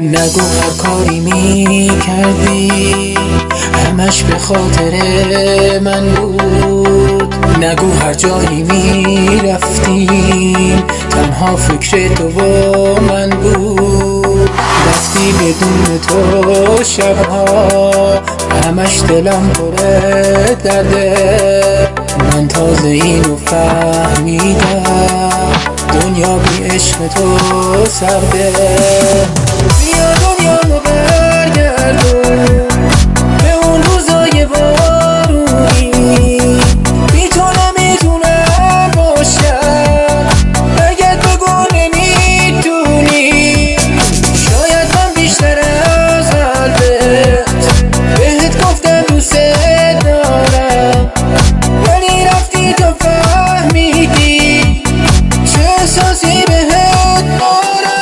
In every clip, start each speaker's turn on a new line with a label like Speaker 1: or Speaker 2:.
Speaker 1: نگو هر کاری می کردی همش به خاطر من بود، نگو هر جایی می رفتیم تنها فکر تو و من بود. رفتی بدون تو شبها همش دلم پره درده، من تازه اینو فهمیدم دنیا بی عشق تو سرده. بیا دنیامو برگردون به اون روزای بارونی، بی تو نمیتونم باشم اگر بگو نمیتونی. شاید من بیشتر از قلبت بهت گفتم دوست دارم، ولی رفتی تو فهمیدی چه احساسی بهت دارم.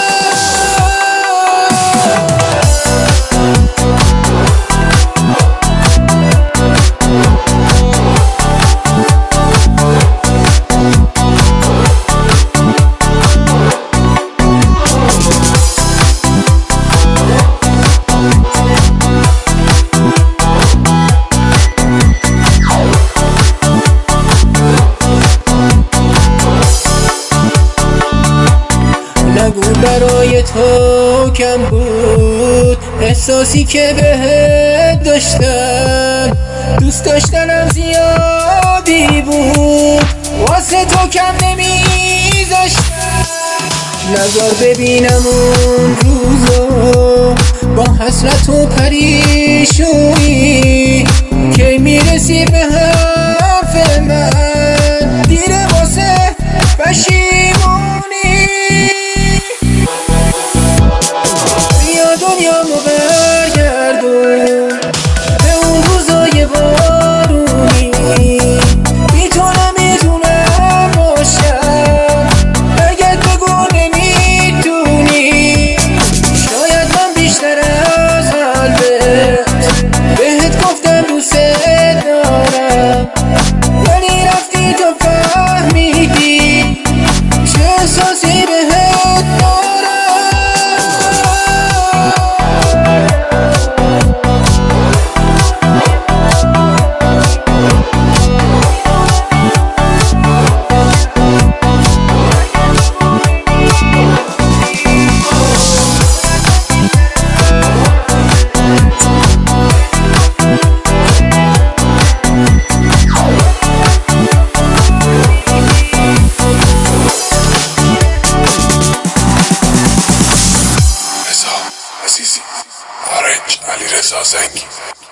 Speaker 1: نگو برای تو کم بود احساسی که بهت داشتم، دوست داشتنم زیادی بود واسه تو کم نمیذاشتم. نذار ببینم اون روزو با حسرت و پریشونی، که میرسی به حرف من دیره واسه پشیمونی. دنیامو برگردون به اون روزای بارونی، بی تو نمیتونم باشم اگر بگو نمیتونی. شاید من بیشتر از قلبت بهت گفتم دوست دارم، ولی رفتی تو فهمیدی چه احساسی بهت دارم.
Speaker 2: عزیزی، خارج علیرضا زنگی.